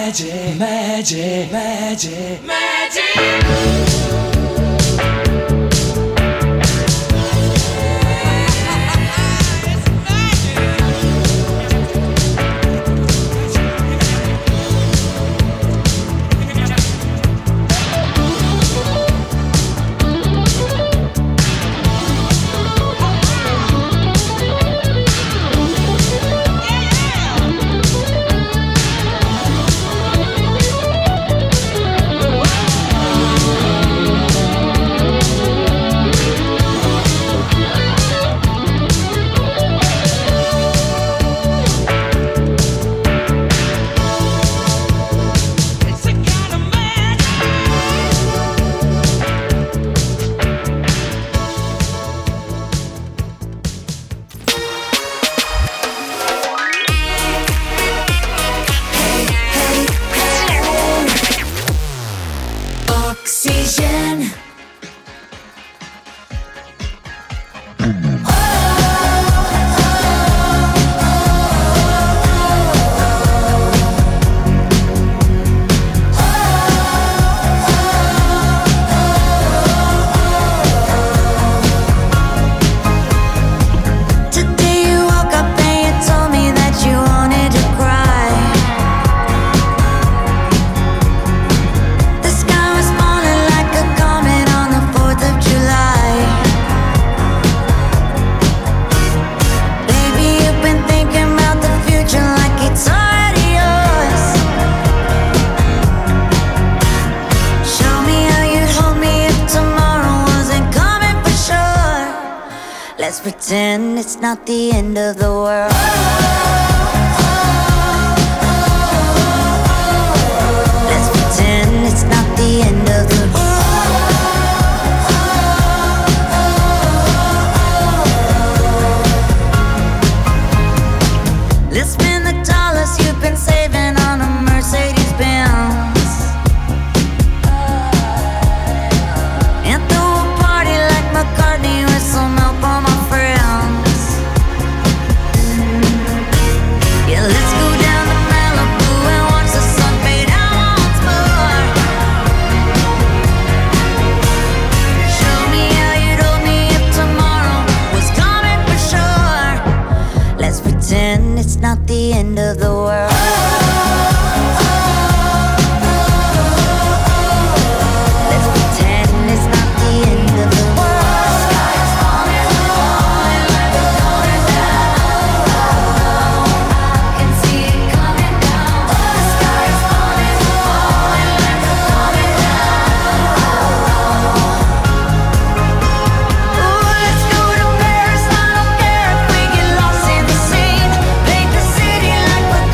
Pretend it's not the end of the world. Let's pretend it's not the end of the world. Let's spend the dollars you've been saving on a Mercedes Benz and throw a party like McCartney with some help on my friends. Let's go down to Malibu and watch the sun fade out once more. Show me how you'd hold me if tomorrow was coming for sure. Let's pretend it's not the end of the world. Let's pretend it's not the end of the world. Sky is falling, falling like a golden down. Like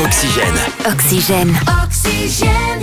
Oxygène. Oxygène. Oxygène.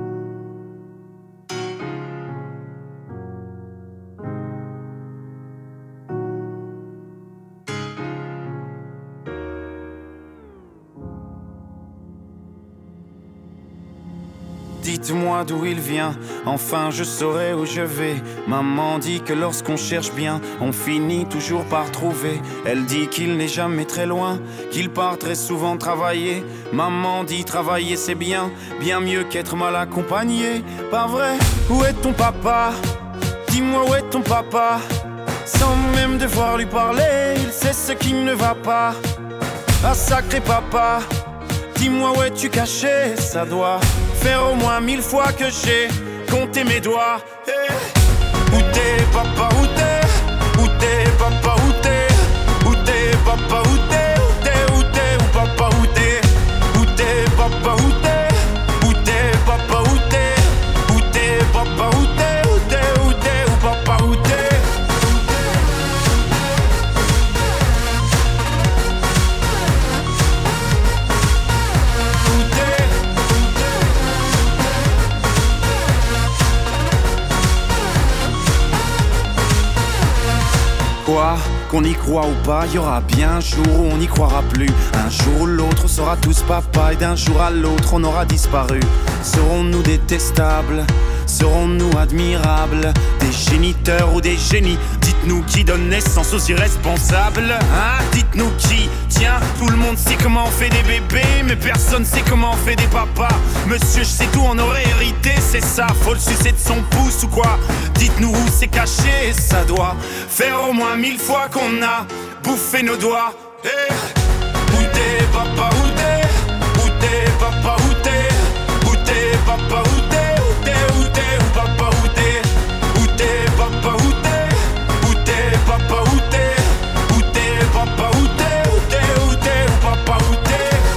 Dites-moi d'où il vient, enfin je saurai où je vais. Maman dit que lorsqu'on cherche bien, on finit toujours par trouver. Elle dit qu'il n'est jamais très loin, qu'il part très souvent travailler. Maman dit travailler c'est bien, bien mieux qu'être mal accompagné. Pas vrai? Où est ton papa? Dis-moi où est ton papa? Sans même devoir lui parler, il sait ce qui ne va pas. Ah sacré papa, dis-moi où es-tu caché? Ça doit faire au moins 1000 fois que j'ai compté mes doigts. Hey. Où t'es papa, où t'es? Où t'es papa, où t'es? Où t'es papa, où t'es? Où t'es, où t'es, où papa, où t'es? Où t'es papa, où t'es? Où t'es papa, où t'es? Où t'es papa, où t'es? Où t'es, où t'es, où papa, où t'es? Quoi? Qu'on y croit ou pas, y aura bien un jour où on n'y croira plus. Un jour ou l'autre, on sera tous papa et d'un jour à l'autre, on aura disparu. Serons-nous détestables? Serons-nous admirables? Des géniteurs ou des génies? Dites-nous qui donne naissance aux irresponsables, hein? Dites-nous qui? Tiens, tout le monde sait comment on fait des bébés, mais personne sait comment on fait des papas. Monsieur, je sais tout, on aurait hérité, c'est ça. Faut le sucer de son pouce ou quoi? Dites-nous où c'est caché, ça doit faire au moins 1000 fois qu'on a bouffé nos doigts. Hey. Où t'es papa, où t'es? Où t'es papa, où t'es? Où t'es papa, où t'es? Où t'es, où t'es, où papa, où t'es? Où t'es papa, où t'es? Où t'es papa, où t'es? Où t'es papa, où t'es? Où t'es, où t'es, où papa, où t'es?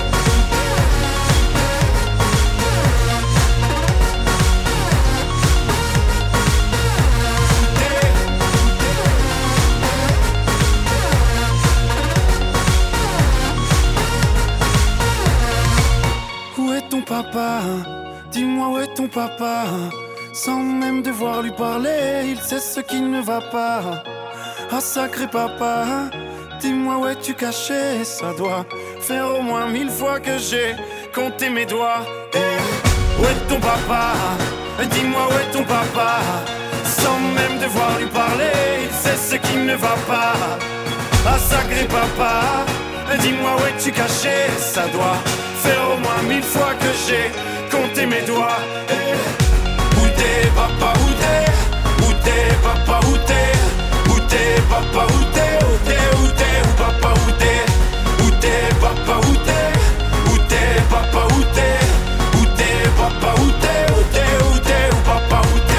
Où est ton papa? Dis-moi où est ton papa? Sans même devoir lui parler, il sait ce qui ne va pas. Ah sacré papa, dis-moi où es-tu caché? Ça doit faire au moins 1000 fois que j'ai compté mes doigts. Hey. Où est ton papa? Dis-moi où est ton papa? Sans même devoir lui parler, il sait ce qui ne va pas. Ah sacré papa, dis-moi où es-tu caché? Ça doit faire au moins 1000 fois que j'ai compté mes doigts. Hey. Où t'es papa, où t'es? Où t'es papa, où t'es? Où t'es papa, où t'es? Où t'es, où t'es, où papa, où t'es? Où t'es papa, où t'es? Où t'es papa, où t'es? Où t'es papa, où t'es? Où t'es, où t'es, où papa, où t'es?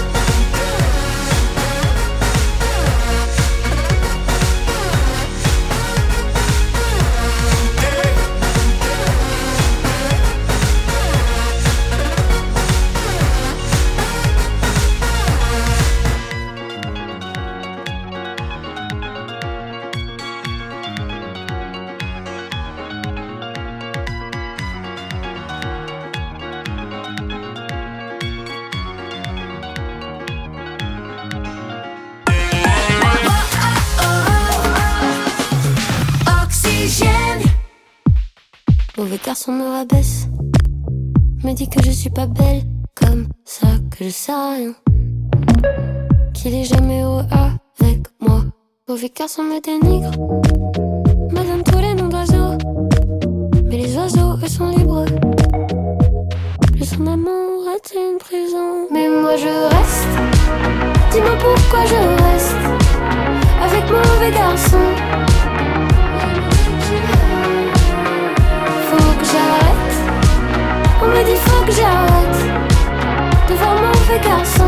Mauvais garçon me rabaisse, me dit que je suis pas belle, comme ça que je sais rien, qu'il est jamais heureux avec moi. Mauvais garçon me dénigre, me donne tous les noms d'oiseaux, mais les oiseaux eux sont libres. Le son d'amour est une prison, mais moi je reste. Dis-moi pourquoi je reste avec mauvais garçon. On me dit faut que j'arrête de voir mauvais garçon.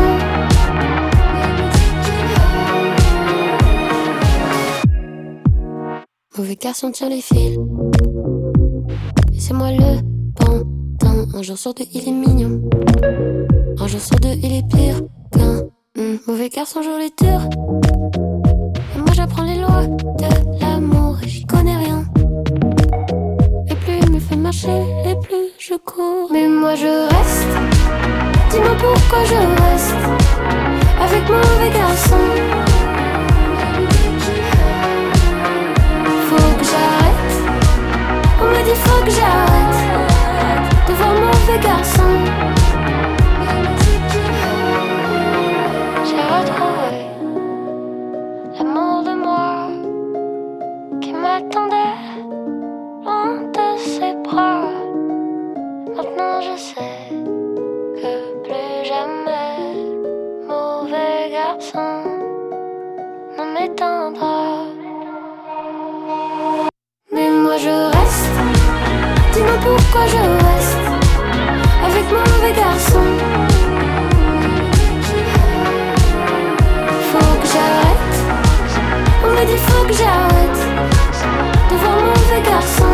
Mauvais garçon tire les fils, et c'est moi le pantin. Un jour sur deux il est mignon, un jour sur deux il est pire qu'un mauvais garçon joue les tours. Et moi j'apprends les lois de l'amour et j'y connais rien. Et plus il me fait marcher, pourquoi je reste avec mon mauvais garçon. Faut que j'arrête, on me dit faut que j'arrête de voir mon mauvais garçon. J'ai retrouvé l'amour de moi qui m'attendait loin de ses bras. Maintenant je sais que plus jamais mauvais garçon ne m'éteindra. Mais moi je reste, dis-moi pourquoi je reste avec mon mauvais garçon. Faut que j'arrête, on me dit faut que j'arrête de voir mon mauvais garçon.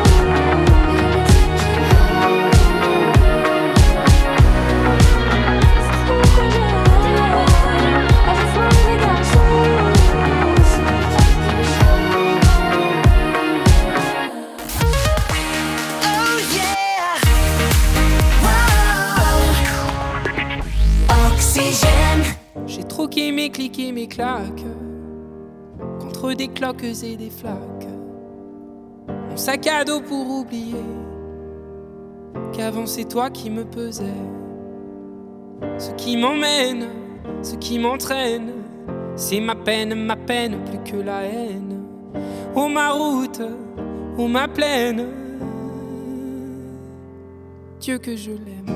J'ai troqué mes clics et mes claques contre des cloques et des flaques. Mon sac à dos pour oublier qu'avant c'est toi qui me pesais. Ce qui m'emmène, ce qui m'entraîne, c'est ma peine plus que la haine. Oh ma route, oh ma plaine, Dieu que je l'aime.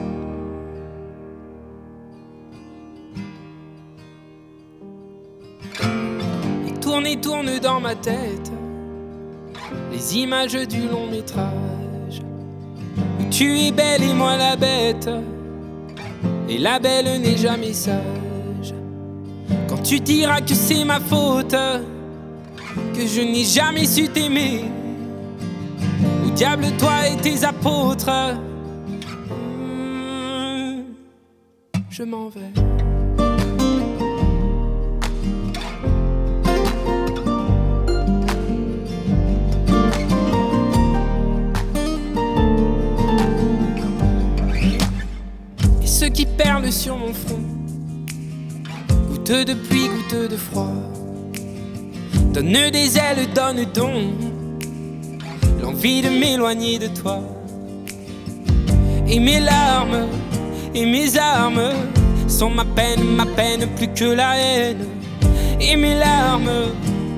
Et tourne dans ma tête les images du long métrage où tu es belle et moi la bête, et la belle n'est jamais sage. Quand tu diras que c'est ma faute, que je n'ai jamais su t'aimer, au diable toi et tes apôtres, je m'en vais. Qui perle sur mon front, goutte de pluie, goutte de froid, donne des ailes, donne donc l'envie de m'éloigner de toi. Et mes larmes et mes armes sont ma peine plus que la haine. Et mes larmes,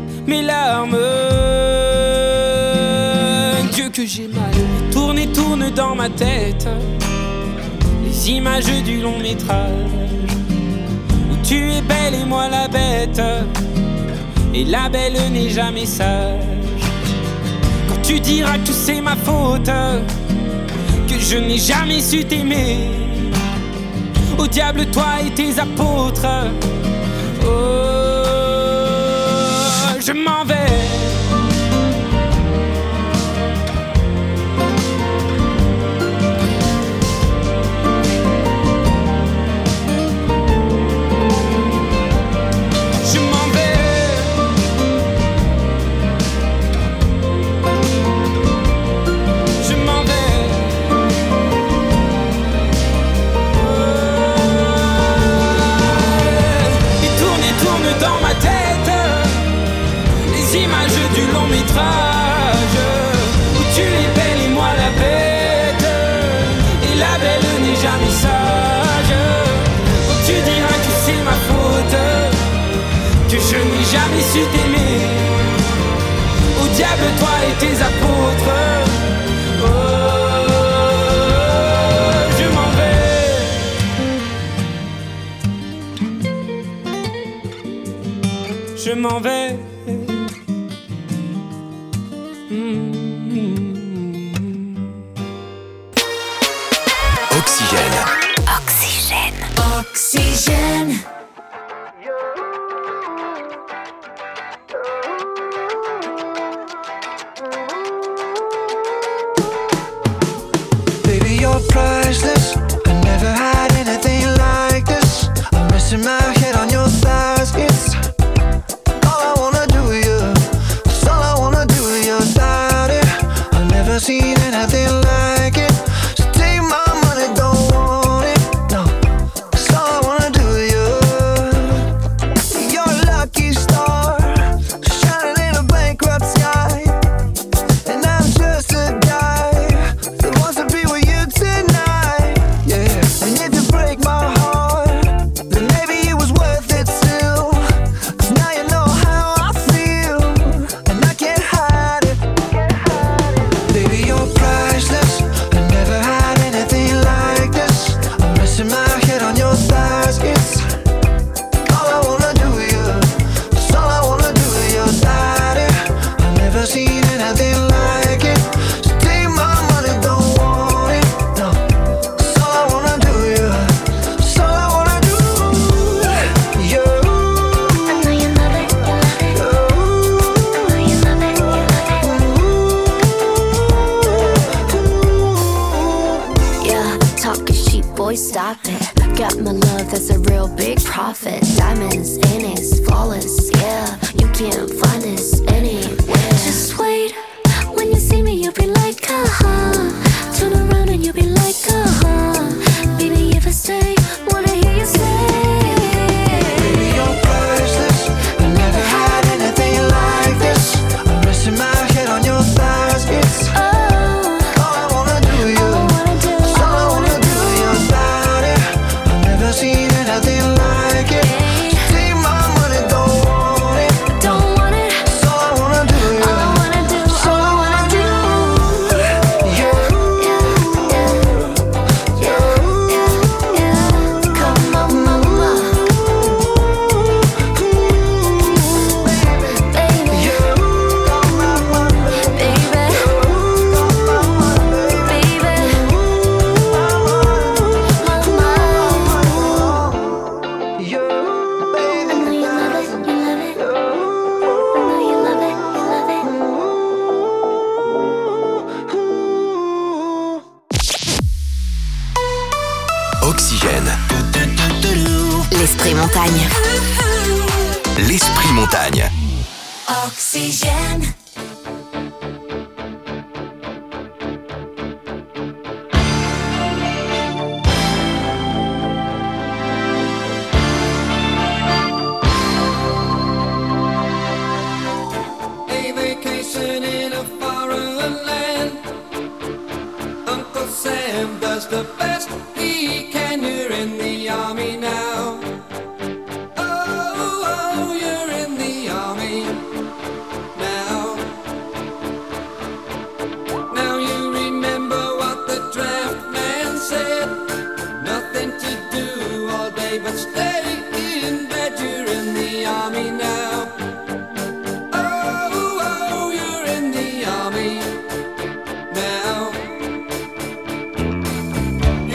Dieu que j'ai mal. Tourne dans ma tête les images du long métrage où tu es belle et moi la bête, et la belle n'est jamais sage. Quand tu diras que c'est ma faute, que je n'ai jamais su t'aimer, au diable toi et tes apôtres, oh, je m'en vais. Du long métrage où tu es belle et moi la bête, et la belle n'est jamais sage. Quand tu diras que c'est ma faute, que je n'ai jamais su t'aimer, au diable toi et tes apôtres, oh, je m'en vais. Je m'en vais. Oxygène. Baby, you're priceless. I never had anything like this. I'm resting my head on your thighs. It's all I wanna do with you. It's all I wanna do with your body. I've never seen anything like it. So take my money, don't want it. No, it's all profit. Diamonds in it's flawless, yeah. You can't find this anywhere. Just wait, when you see me you'll be like, uh-huh. Turn around and you'll be like, uh-huh. Baby, if I stay, wanna hear you say, Baby, you're priceless. I never had anything like this. I'm resting my head on your thighs. It's all I wanna do, you. All I wanna do, your body. I've never seen anything like it. So take my money, don't want it. don't want it. It's all I wanna do, you. All I wanna do, It's all I wanna do. Come on, mama, baby, Oxygène. L'esprit montagne. L'esprit montagne. Oxygène. A vacation in a foreign land. Uncle Sam does the best he can. You're in the army now. Oh, you're in the army now. Now you remember what the draft man said. Nothing to do all day but stay in bed. You're in the army now. Oh, you're in the army now.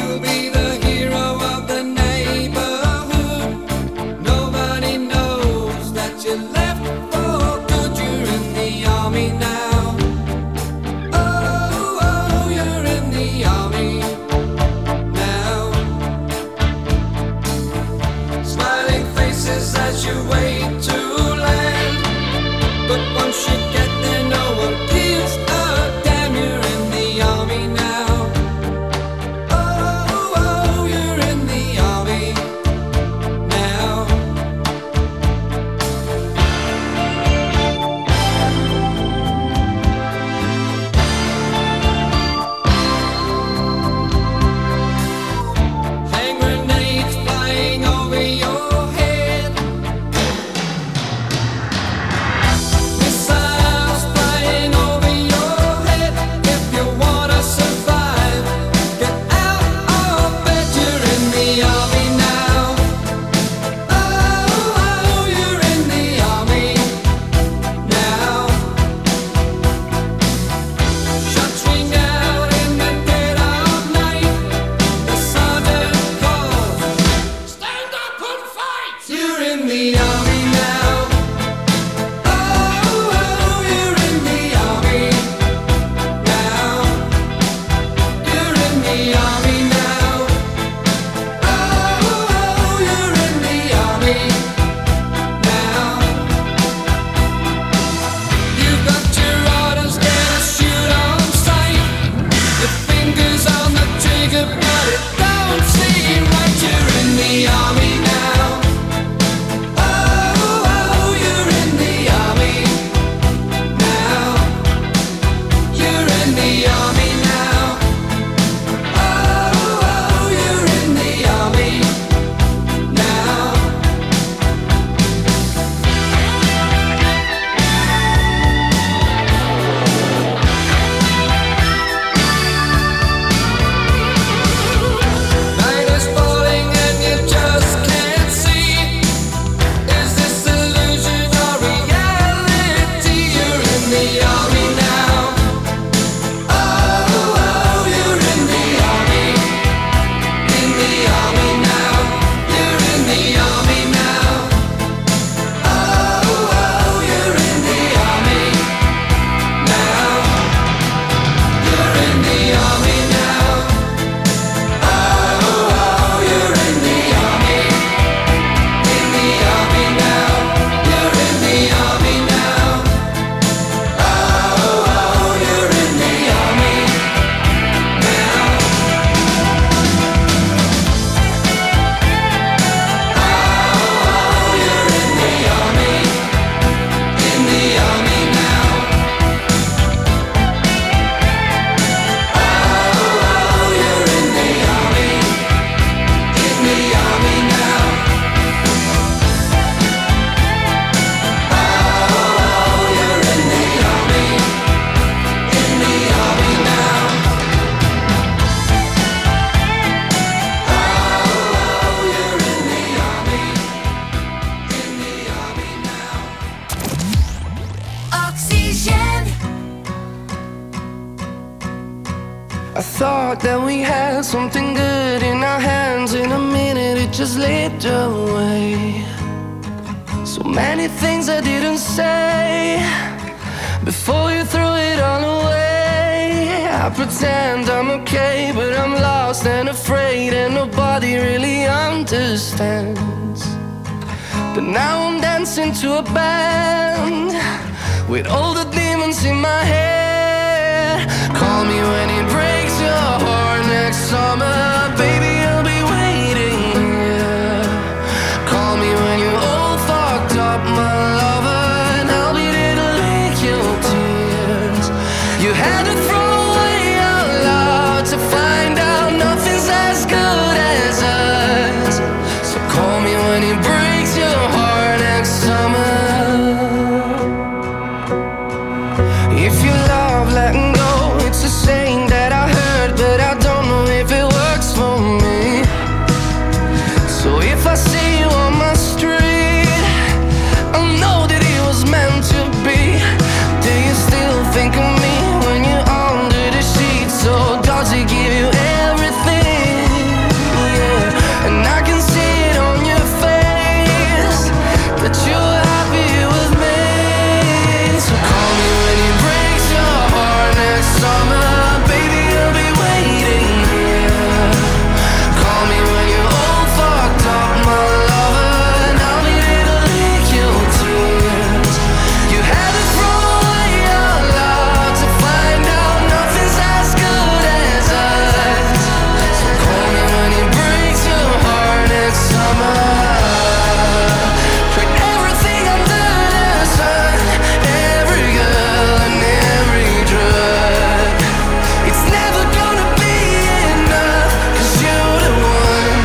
thought that we had something good in our hands. In a minute it just slipped away. So many things I didn't say before you threw it all away. I pretend I'm okay, but I'm lost and afraid, and nobody really understands. But now I'm dancing to a band with all the demons in my head. Call me when it breaks your heart next summer, baby, I'll be waiting here. Call me when you're all fucked up, my lover, and I'll be there to lick your tears. You had to throw away out loud to find out nothing's as good as us. So call me when it breaks your heart next summer. If you love letting go, it's a saying that I heard, but I don't know if it works for me. So if I see you on my street, I'll know that it was meant to be. Do you still think of me when you're under the sheets? So does it give you everything? Yeah, and I can see it on your face that you're happy with me. So call me when it breaks your heart next summer, baby, I'll be waiting here. Call me when you're all fucked up, my lover, and I'll be there to lick your tears. You had to throw away out loud to find out nothing's as good as us. So call me when it breaks your heart next summer. Tried everything under the sun, every girl and every drug. It's never gonna be enough, 'cause you're the one.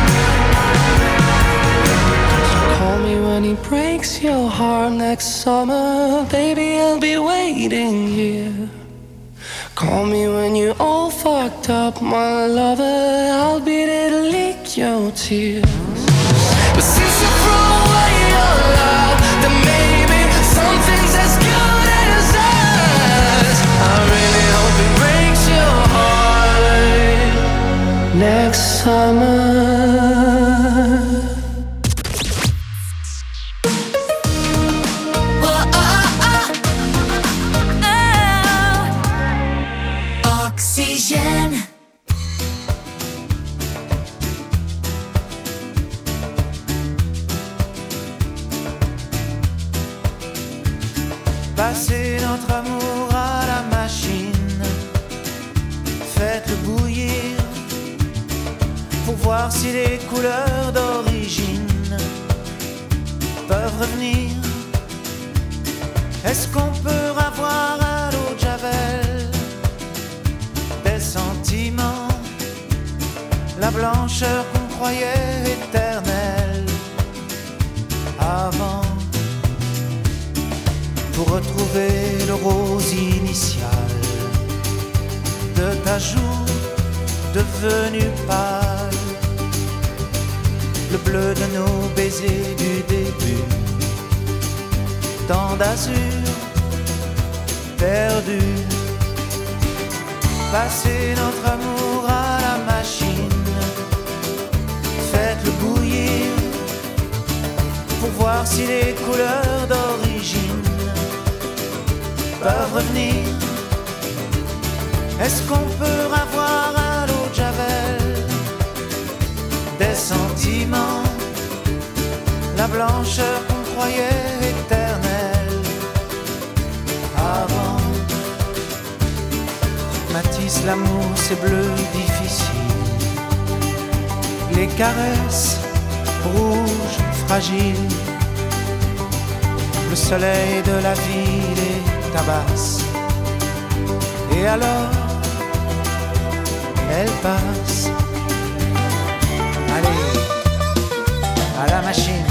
So call me when it breaks your heart next summer, baby, I'll be waiting here. Call me when you're all fucked up, my lover, I'll be there to lick your tears. But since you threw away your love, then maybe something's as good as us. I really hope it breaks your heart next summer. Oxygène. Passez notre amour à la machine, faites-le bouillir pour voir si les couleurs d'origine peuvent revenir. Est-ce qu'on peut avoir à l'eau de Javel des sentiments, la blancheur qu'on croyait éternelle avant, pour retrouver le rose initial de ta joue devenue pâle, le bleu de nos baisers du début, tant d'azur perdu. Passez notre amour à la machine, faites-le bouillir pour voir si les couleurs d'origine peuvent revenir. Est-ce qu'on peut avoir à l'eau de Javel des sentiments, la blancheur qu'on croyait éternelle avant? Matisse, l'amour c'est bleu difficile, les caresses rouges fragiles, le soleil de la ville est tabasse. Et alors, elle passe. Allez, à la machine.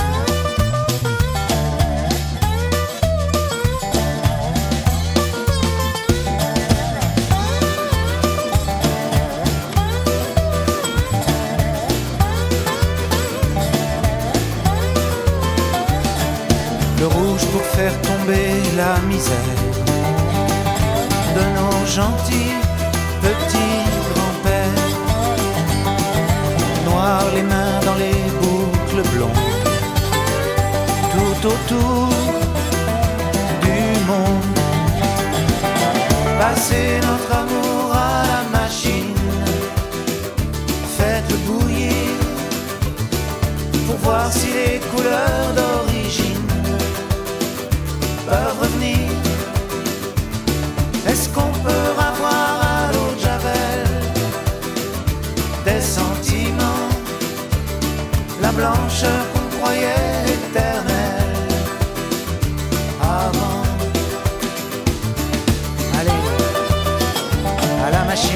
Le rouge pour faire tomber la misère de nos gentils petits autour du monde. Passez notre amour à la machine, faites-le bouillir pour voir si les couleurs d'origine peuvent revenir. Est-ce qu'on peut avoir à l'eau de Javel des sentiments, la blancheur qu'on croyait éternelle avant? Allez, à la machine.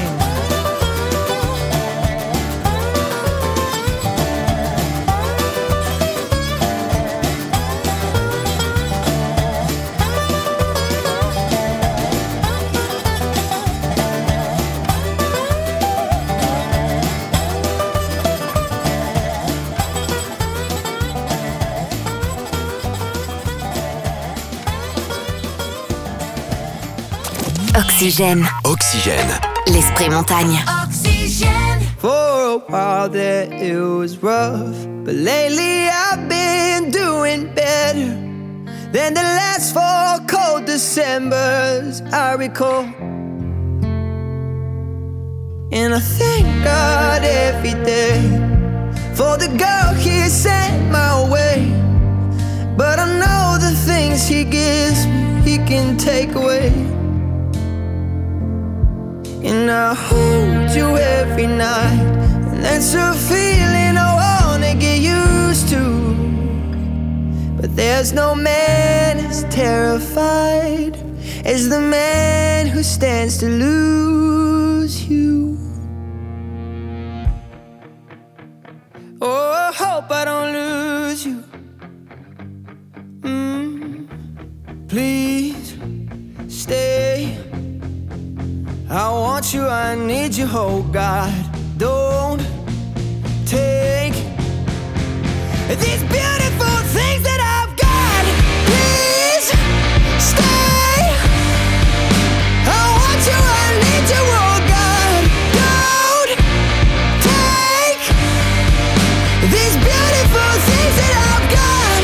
Oxygène. Oxygène. L'esprit montagne. Oxygène. For a while there it was rough, but lately I've been doing better than the last 4 cold Decembers I recall. And I thank God every day for the girl He sent my way. But I know the things He gives me He can take away. And I hold you every night, and that's a feeling I wanna get used to. But there's no man as terrified as the man who stands to lose you. Oh, I hope I don't lose you. Please stay. I want you, I need you, oh God. Don't take these beautiful things that I've got. Please stay. I want you, I need you, oh God. Don't take these beautiful things that I've got.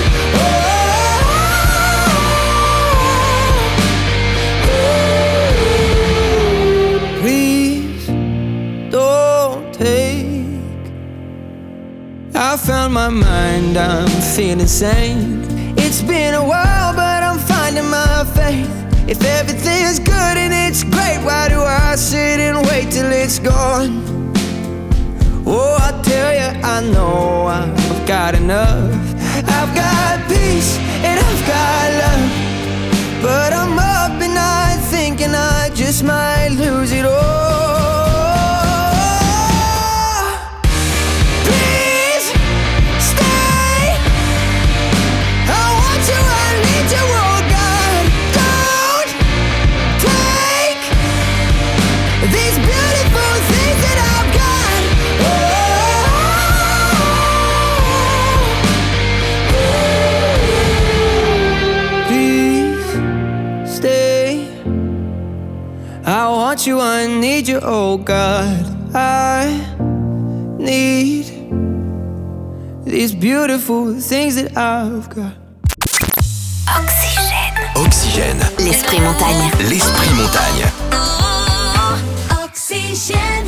I found my mind, I'm feeling sane. It's been a while, but I'm finding my faith. If everything's good and it's great, why do I sit and wait till it's gone? Oh, I tell you, I know I've got enough. I've got peace and I've got love, but I'm up at night thinking I just might lose it all. I want you, I need you, oh God. I need these beautiful things that I've got. Oxygène. Oxygène. L'esprit montagne. L'esprit montagne. Oh, oxygène.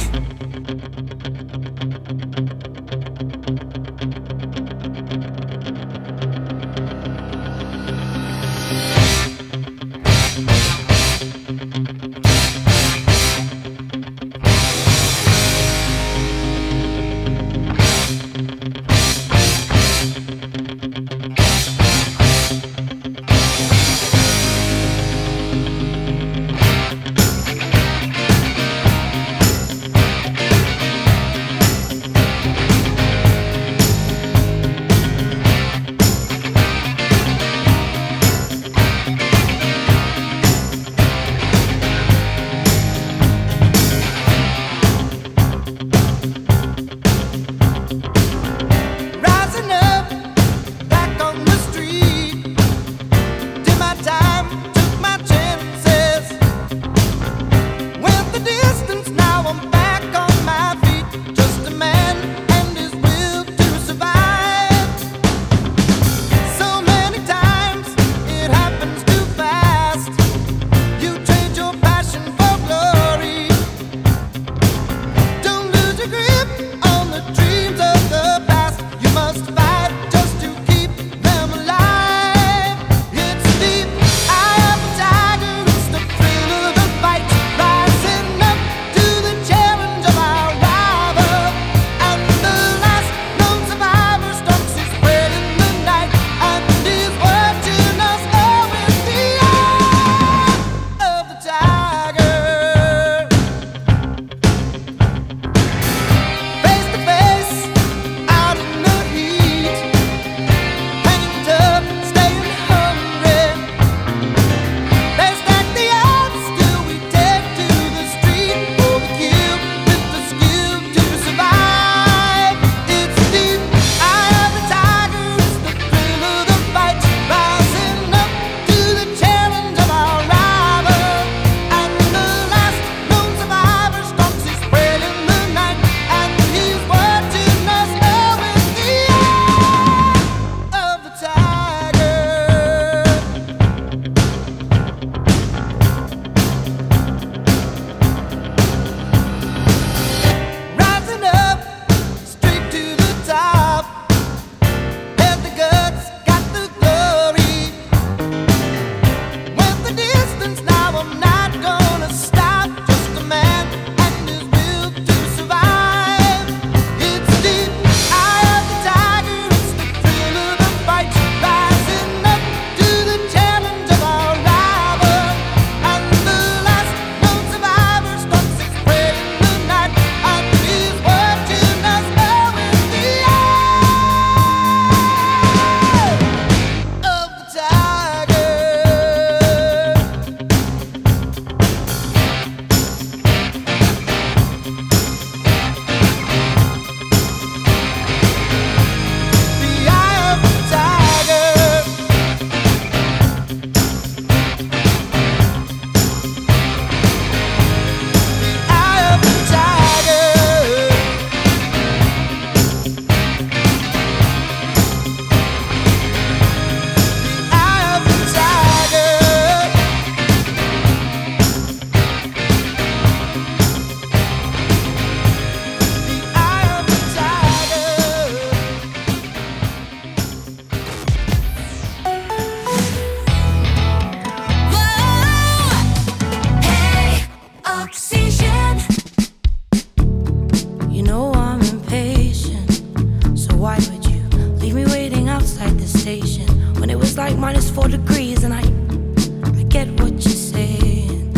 -4 degrees, and I get what you're saying.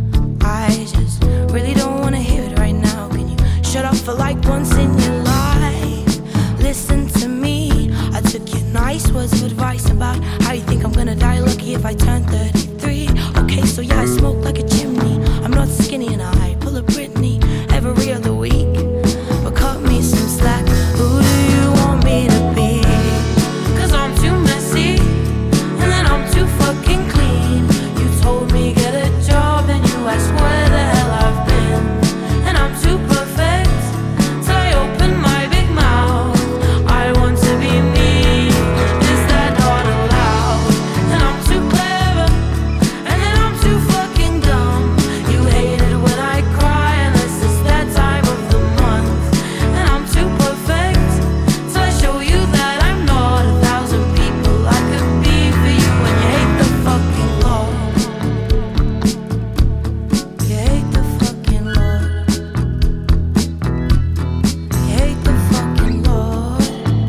I just really don't wanna hear it right now. Can you shut up for like once in your life? Listen to me. I took your nice words of advice about how you think I'm gonna die lucky if I turn 33. Okay, so yeah, I smoke like a chimney. I'm not skinny and I pull a Britney every other week. But cut me some slack. Who do you want me to be? 'Cause I'm too messy, and then I'm too fucking clean. You told me get a job, and you asked where the hell I've been. And I'm too perfect, so I open my big mouth. I want to be me, is that not allowed? And I'm too clever, and then I'm too fucking dumb. You hate it when I cry, unless it's that time of the month. And I'm too perfect, so I show you that I'm not 1,000 people I could be for you. And you hate the fucking Lord. You hate the fucking Lord. You hate the fucking Lord.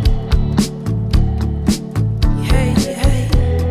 You hate, you hate.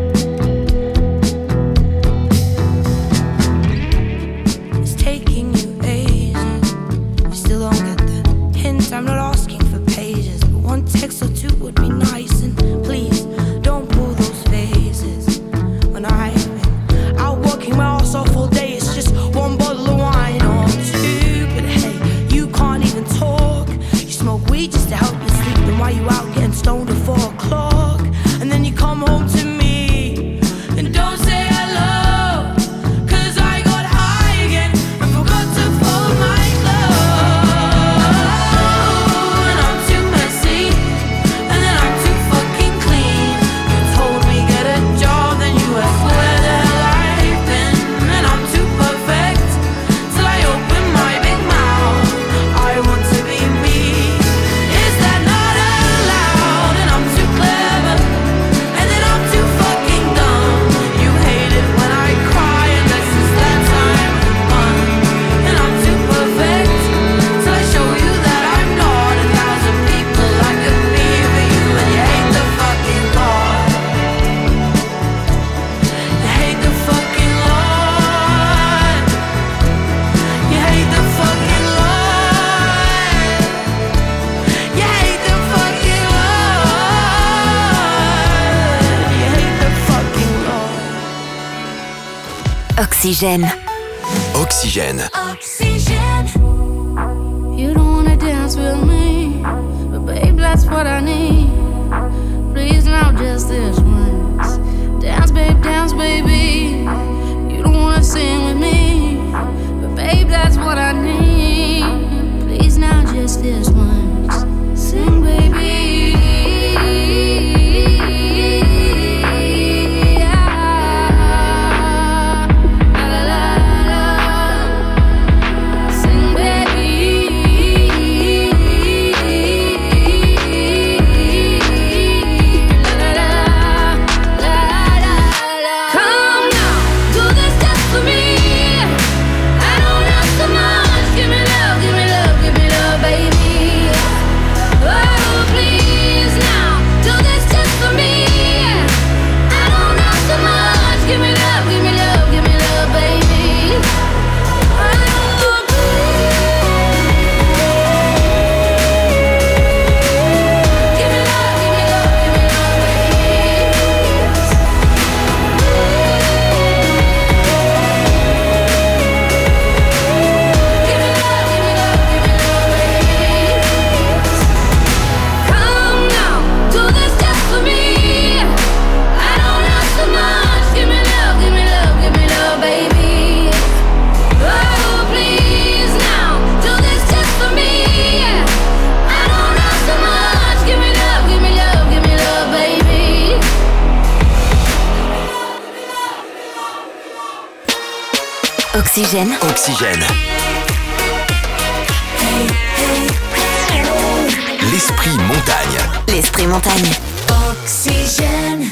It's taking you ages. You still don't get the hint. I'm not asking for pages, but one text or two would be nice. And please don't pull those faces. When I've been out working my ass off all day, it's just one bottle of wine or two. But hey, you can't even talk. You smoke weed just to help you sleep. Then why you out getting stoned at 4 o'clock? And then you come home to me and don't say hello. 'Cause I got high again and forgot to fold my clothes. And I'm too messy, and then I'm too fucking clean. You told me get a job, then you asked where the hell I've been. And I'm too perfect, till I open my big mouth. I want to be me, is that not allowed? And I'm too clever, and then I'm too fucking dumb. You hate it when I cry, unless it's that time of the month. And I'm too perfect, till I show you that I'm not 1,000 people I could be for you. And you hate the fucking Lord. You hate the fucking Lord. You hate the fucking Lord. You hate the fucking Lord. You hate the fucking Lord. Oxygène. Oxygène. Oxygen. You don't wanna dance with me, but babe, that's what I need. Please now, just this once. Dance, baby. You don't wanna sing with me, but babe, that's what I need. Please now, just this once. Sing, baby. La, la, la, la. Sing, baby. La, la, la, la, la, la. Come now. Oxygène. Oxygène. L'esprit montagne. L'esprit montagne. Oxygène.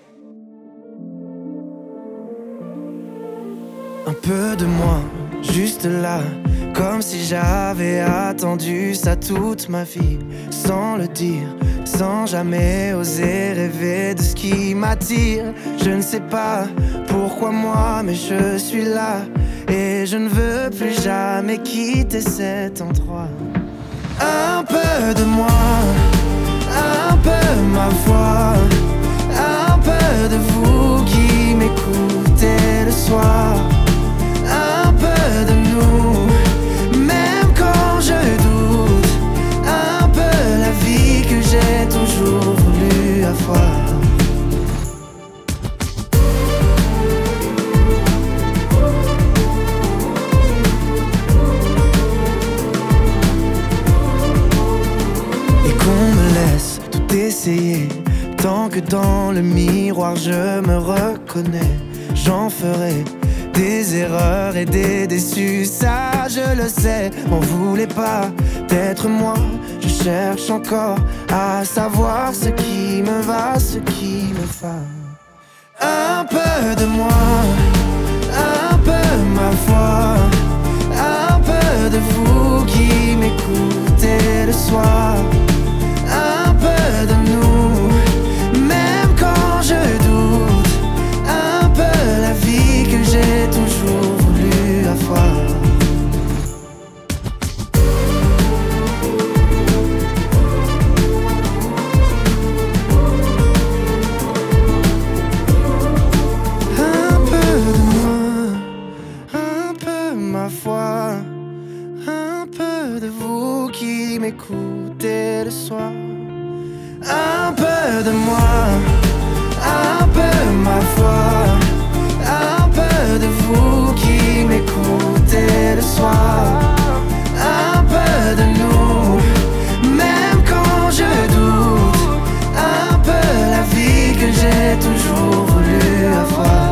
Un peu de moi, juste là, comme si j'avais attendu ça toute ma vie, sans le dire, sans jamais oser rêver de ce qui m'attire. Je ne sais pas pourquoi moi, mais je suis là, et je ne veux plus jamais quitter cet endroit. Un peu de moi, un peu ma voix, un peu de vous qui m'écoutez le soir. Un peu de nous, même quand je doute. Un peu la vie que j'ai toujours voulu avoir. Et qu'on me laisse tout essayer, tant que dans le miroir je me reconnais. J'en ferai des erreurs et des déçus, ça je le sais. M'en voulez pas d'être moi, je cherche encore à savoir ce qui me va, ce qui me va. Un peu de moi, un peu ma voix, un peu de vous qui m'écoutez le soir. Un peu de nous, même quand je doute. Un peu la vie que j'ai toujours voulu avoir. Un peu de moi, un peu ma foi, un peu de vous qui m'écoutez le soir. Un peu de moi, un peu ma foi, un peu de vous qui m'écoutez le soir. Un peu de nous, même quand je doute. Un peu la vie que j'ai toujours voulu avoir.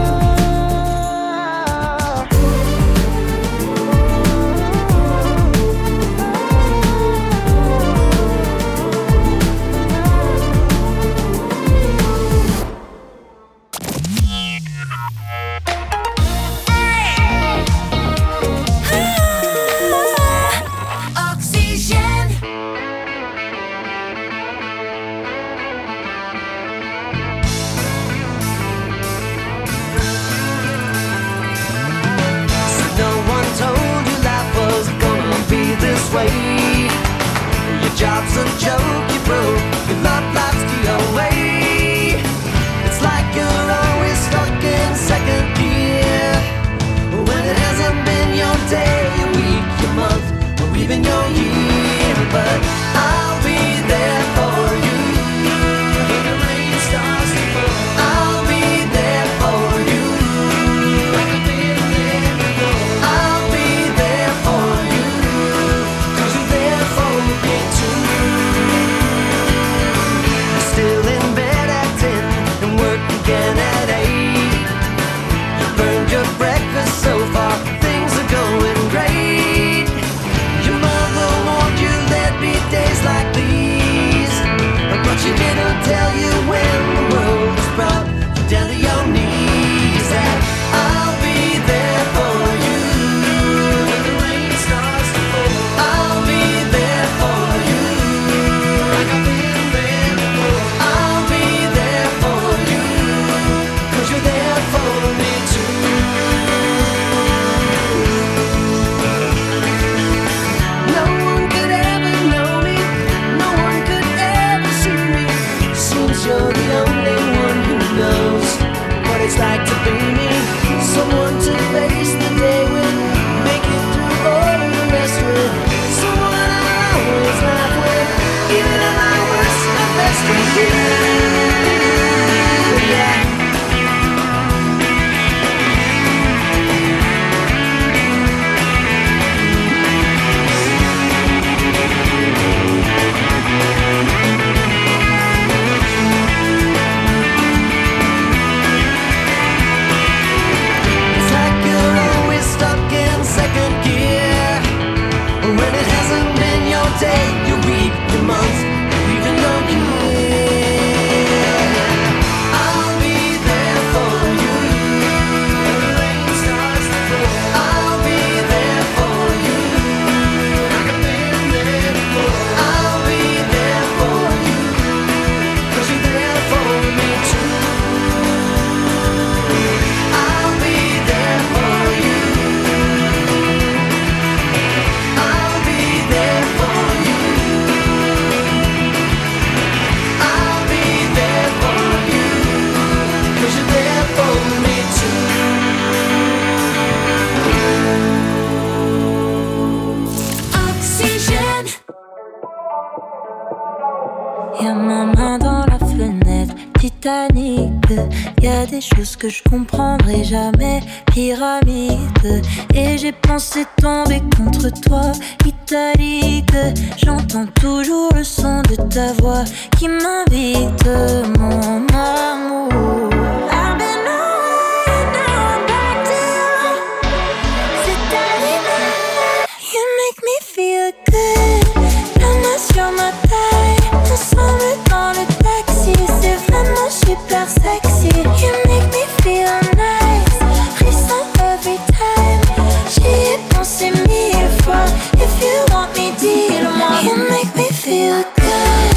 Titanic. Y a des choses que je comprendrai jamais. Pyramide. Et j'ai pensé tomber contre toi. Italique. J'entends toujours le son de ta voix qui m'invite, mon amour. I've been away, now I'm back to you. C'est ta limite. You make me feel good. La main sur ma taille. Ensemble dans le taxi. C'est vraiment super sexy. You make me feel nice. Frisson every time. J'y ai pensé 1000 fois. If you want me, dis-le-moi. You make me feel good.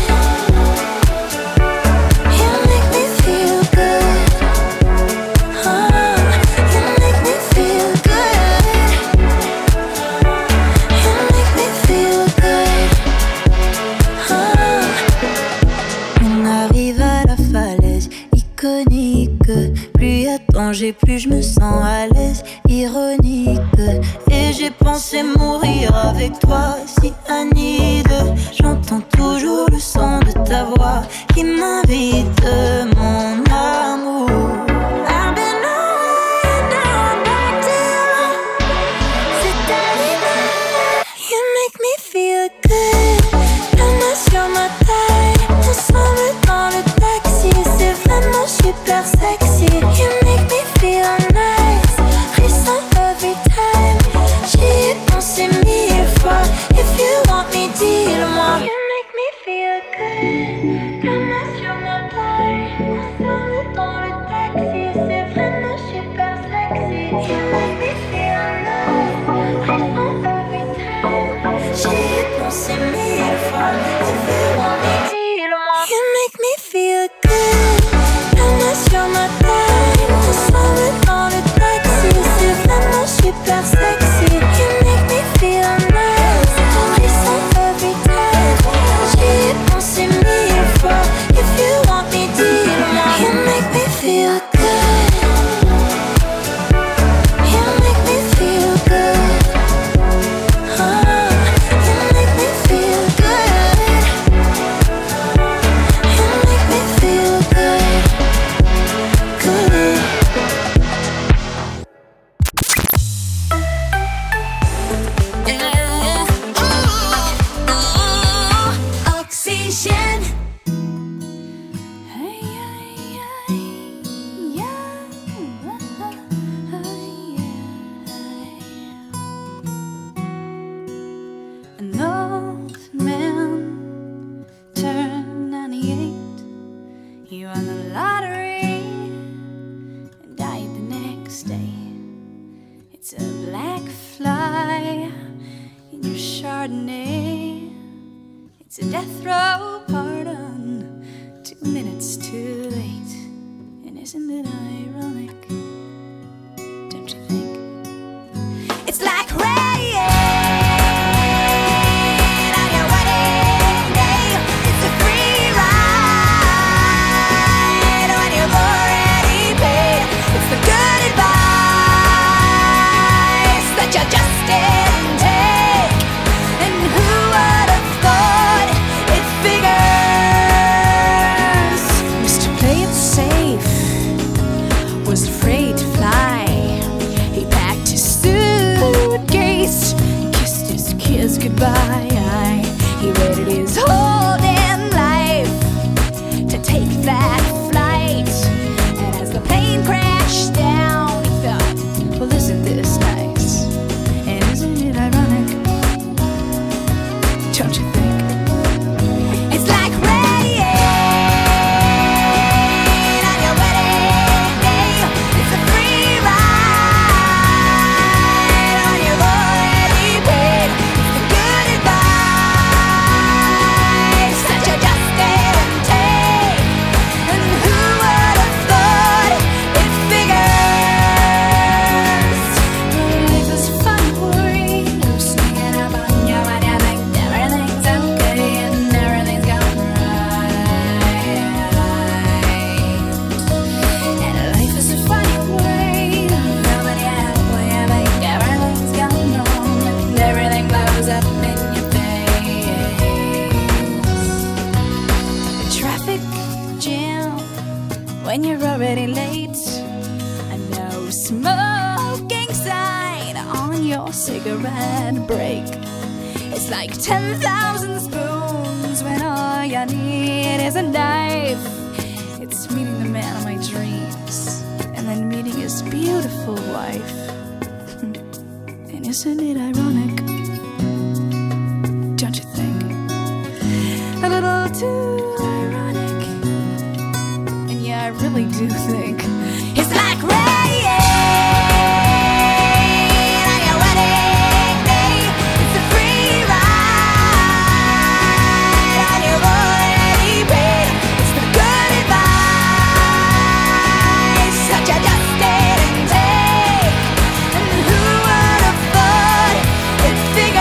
You make me feel good. You make me feel good. You make me feel good. On arrive à la falaise iconique. Plus y a danger, plus je me sens à l'aise. Ironique. Et j'ai pensé mourir avec toi, si Anide. J'entends toujours le son de ta voix qui m'invite, mon amour. I've been away, now I'm back to you. C'est ta limite. You make me feel good. La main sur ma taille. Ensemble dans le taxi. C'est vraiment super sexy. You make me feel nice. Frisson every time. J'y ai pensé 1000 fois. If you want me, dis-le-moi. You make me feel good. La main sur ma taille. Ensemble dans le taxi. C'est vraiment super sexy. You make me feel nice. Frisson every time. J'y ai pensé 1000 fois. If you want me, dis-le-moi. You make me feel good. La main sur ma taille. Ensemble dans le taxi. C'est vraiment super sexy. You make me feel nice. Frisson every time. J'y ai pensé 1000 fois. If you want me, dis-le-moi. You make me feel good. You make me feel good. You make me feel good. You make me feel good. Good. Oxygène. An old man turned 98. He won the lottery and died the next day. It's a black fly in your Chardonnay. It's a death row pardon, 2 minutes too late. And isn't it ironic? Don't you think? It's like rain on your wedding day. It's a free ride when you've already paid. It's the good advice that you just didn't take. And who would have thought it figures? Used to play it safe, was afraid your cigarette break. It's like 10,000 spoons when all you need is a knife. It's meeting the man of my dreams and then meeting his beautiful wife. And isn't it ironic? Don't you think? A little too ironic. And yeah, I really do think it's like rain on your wedding day. It's a free ride on your already paid. It's the good advice that you just didn't take. And who would have thought it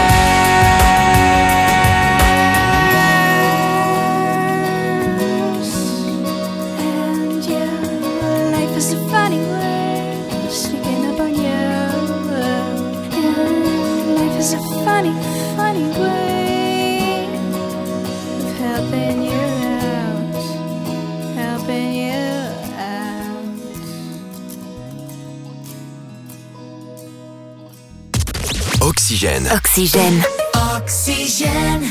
figures? And yeah, life is a funny way of sneaking up on you. Yeah, life is a funny, funny way of helping you out, helping you out. Oxygène. Oxygène. Oxygène.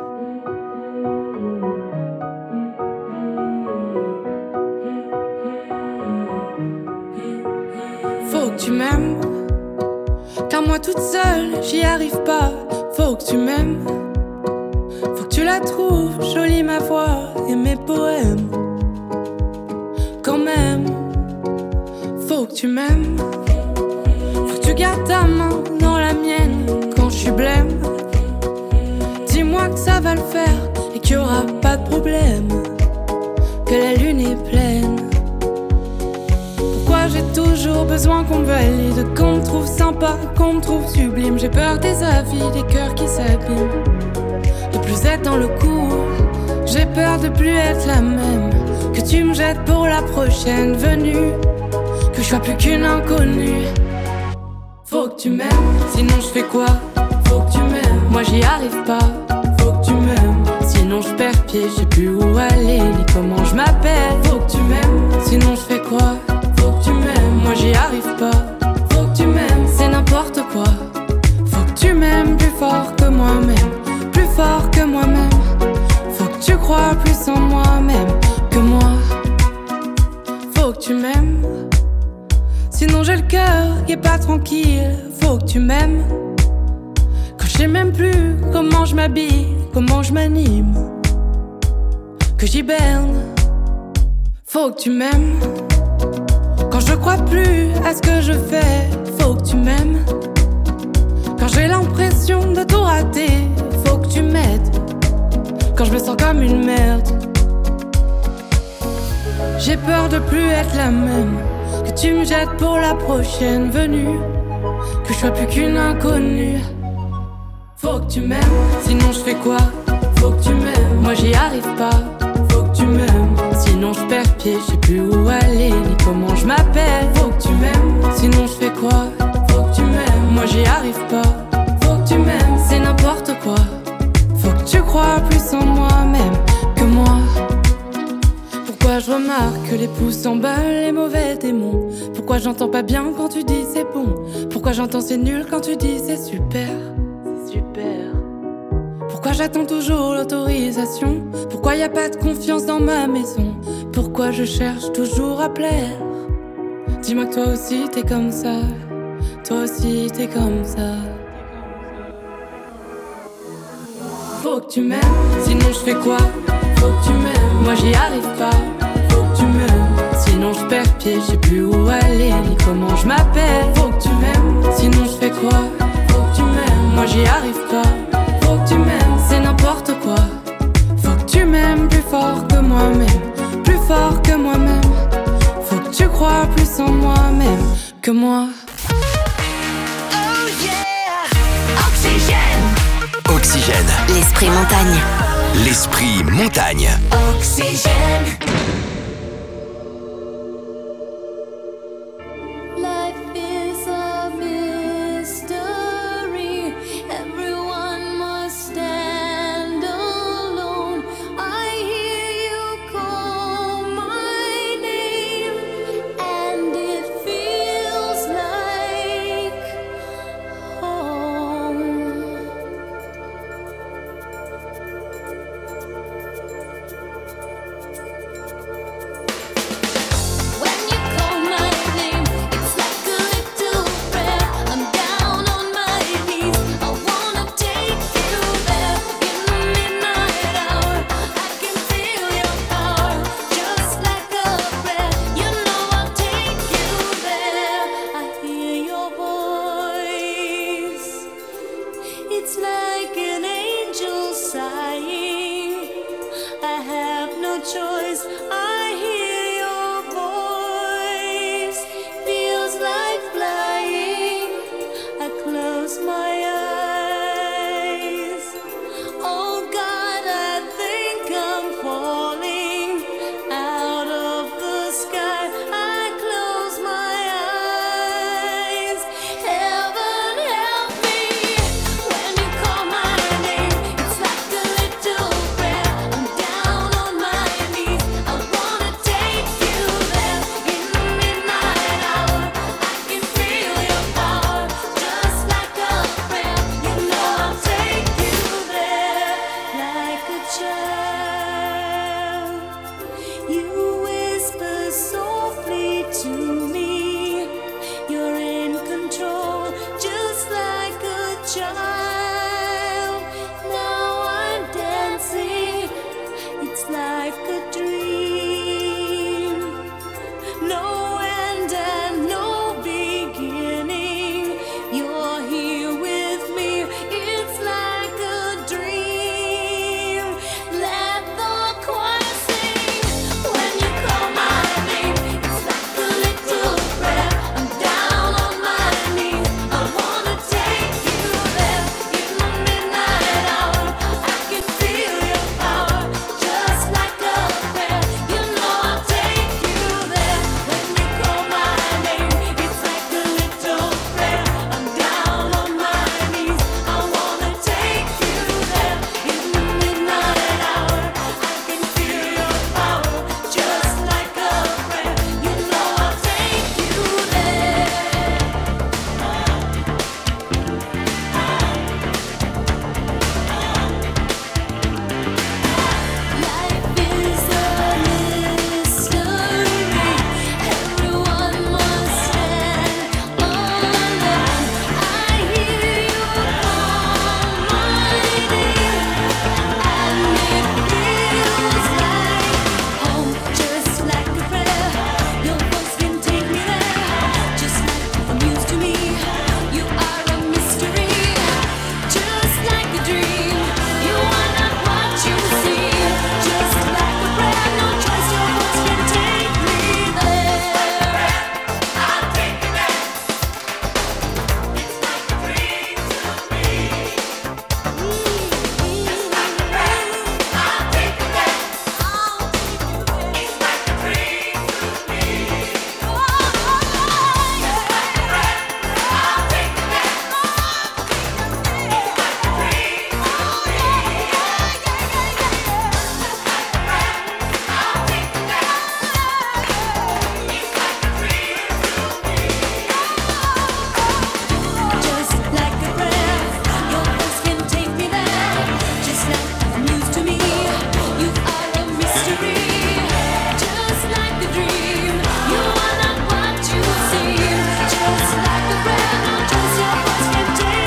Faut que tu m'aimes, car moi toute seule j'y arrive pas. Faut que tu m'aimes, faut que tu la trouves jolie ma voix et mes poèmes. Quand même, faut que tu m'aimes, faut que tu gardes ta main dans la mienne quand je suis blême. Dis-moi que ça va le faire et qu'il y aura pas de problème, que la lune est pleine. Pourquoi j'ai toujours besoin qu'on me valide, qu'on me trouve sympa, qu'on me trouve sublime. J'ai peur des avis, des cœurs qui s'abîment, de plus être dans le coup. J'ai peur de plus être la même, que tu me jettes pour la prochaine venue, que je sois plus qu'une inconnue. Faut que tu m'aimes, sinon je fais quoi? Faut que tu m'aimes, moi j'y arrive pas. Faut que tu m'aimes, sinon je perds pied, je sais plus où aller ni comment je m'appelle. Faut que tu m'aimes, sinon je fais quoi? Faut que tu m'aimes, moi j'y arrive pas. Faut que tu m'aimes, c'est n'importe quoi. Faut que tu m'aimes plus fort que moi-même, plus fort que moi-même. Faut que tu crois plus en moi-même que moi. Faut que tu m'aimes, sinon j'ai le cœur qui est pas tranquille. Faut que tu m'aimes, quand je sais même plus comment je m'habille, comment je m'anime, que j'hiberne. Faut que tu m'aimes, quand je crois plus à ce que je fais. Faut que tu m'aimes, quand j'ai l'impression de tout rater. Faut que tu m'aides, quand je me sens comme une merde. J'ai peur de plus être la même, que tu me jettes pour la prochaine venue, que je sois plus qu'une inconnue. Faut que tu m'aimes, sinon je fais quoi? Faut que tu m'aimes, moi j'y arrive pas. Faut que tu m'aimes, sinon je perds pied, je sais plus où aller ni comment je m'appelle. Faut que tu m'aimes, sinon je fais quoi? Faut que tu m'aimes, moi j'y arrive pas. Faut que tu m'aimes, c'est n'importe quoi. Faut que tu crois plus en moi-même que moi. Pourquoi je remarque que les pouces s'emballent, les mauvais démons? Pourquoi j'entends pas bien quand tu dis c'est bon? Pourquoi j'entends c'est nul quand tu dis c'est super? C'est super. Pourquoi j'attends toujours l'autorisation? Pourquoi y a pas de confiance dans ma maison? Pourquoi je cherche toujours à plaire? Dis-moi que toi aussi t'es comme ça. Toi aussi t'es comme ça. Faut que tu m'aimes, sinon je fais quoi? Faut que tu m'aimes, moi j'y arrive pas. Faut que tu m'aimes, sinon je perds pied, je sais plus où aller ni comment je m'appelle. Faut que tu m'aimes, sinon je fais quoi? Faut que tu m'aimes, moi j'y arrive pas. Faut que tu m'aimes, c'est n'importe quoi. Faut que tu m'aimes plus fort que moi-même, plus fort que moi-même. Faut que tu crois plus en moi-même que moi. Oh yeah, Oxygène. Oxygène. L'esprit montagne. L'esprit montagne. Oxygène. Life is a mystery. Everyone must stand alone. I hear you call my name, and it feels like choice. I hear your voice. Feels like flying. I close my